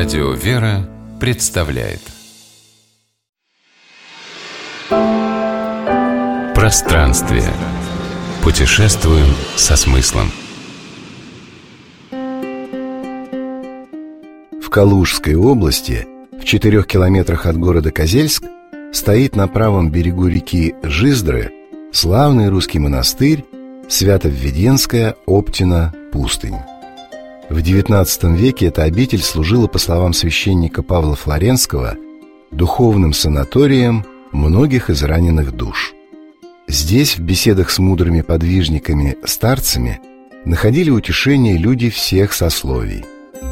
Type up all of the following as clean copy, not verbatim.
Радио «Вера» представляет Пространствие. Путешествуем со смыслом. В Калужской области, в 4 километрах от города Козельск, стоит на правом берегу реки Жиздры славный русский монастырь Свято-Введенская Оптина пустынь. В XIX веке эта обитель служила, по словам священника Павла Флоренского, духовным санаторием многих израненных душ. Здесь, в беседах с мудрыми подвижниками-старцами, находили утешение люди всех сословий.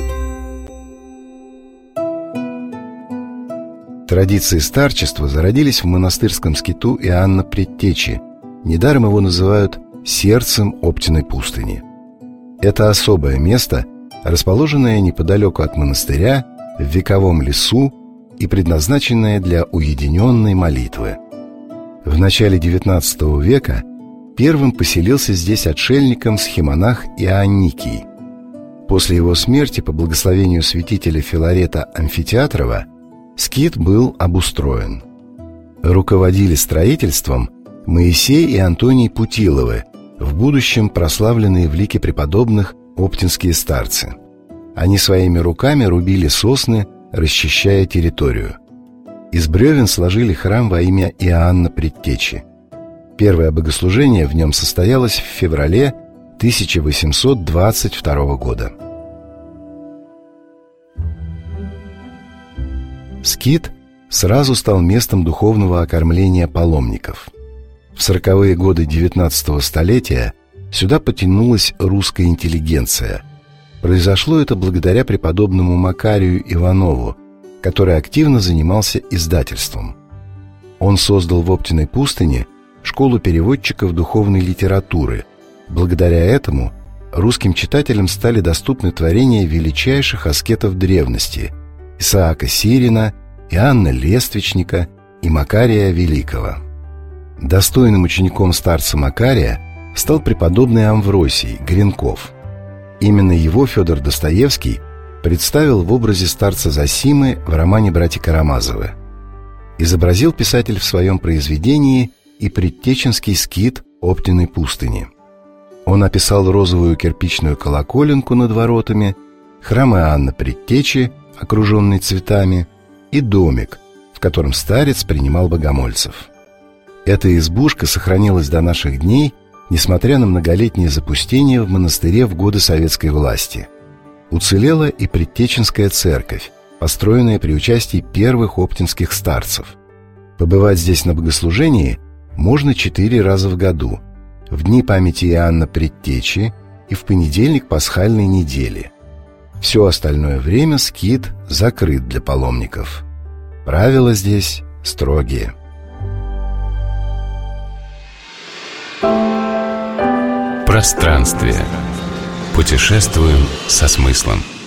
Традиции старчества зародились в монастырском скиту Иоанна Предтечи. Недаром его называют сердцем Оптиной пустыни. Это особое место, расположенное неподалеку от монастыря, в вековом лесу и предназначенное для уединенной молитвы. В начале XIX века первым поселился здесь отшельником схимонах Ионикий. После его смерти, по благословению святителя Филарета Амфитеатрова, скит был обустроен. Руководили строительством Моисей и Антоний Путиловы, в будущем прославленные в лике преподобных оптинские старцы. Они своими руками рубили сосны, расчищая территорию. Из бревен сложили храм во имя Иоанна Предтечи. Первое богослужение в нем состоялось в феврале 1822 года. Скит сразу стал местом духовного окормления паломников. В 40-е годы XIX столетия сюда потянулась русская интеллигенция. Произошло это благодаря преподобному Макарию Иванову, который активно занимался издательством. Он создал в Оптиной пустыне школу переводчиков духовной литературы. Благодаря этому русским читателям стали доступны творения величайших аскетов древности – Исаака Сирина, Иоанна Лествичника и Макария Великого. Достойным учеником старца Макария стал преподобный Амвросий Гринков. Именно его Федор Достоевский представил в образе старца Зосимы в романе «Братья Карамазовы». Изобразил писатель в своем произведении и предтеченский скит Оптиной пустыни. Он описал розовую кирпичную колоколенку над воротами, храм Иоанна Предтечи, окруженный цветами, и домик, в котором старец принимал богомольцев. Эта избушка сохранилась до наших дней, несмотря на многолетнее запустение в монастыре в годы советской власти. Уцелела и Предтеченская церковь, построенная при участии первых оптинских старцев. Побывать здесь на богослужении можно 4 раза в году: в дни памяти Иоанна Предтечи и в понедельник пасхальной недели. Все остальное время скит закрыт для паломников. Правила здесь строгие. Пространствие. Путешествуем со смыслом.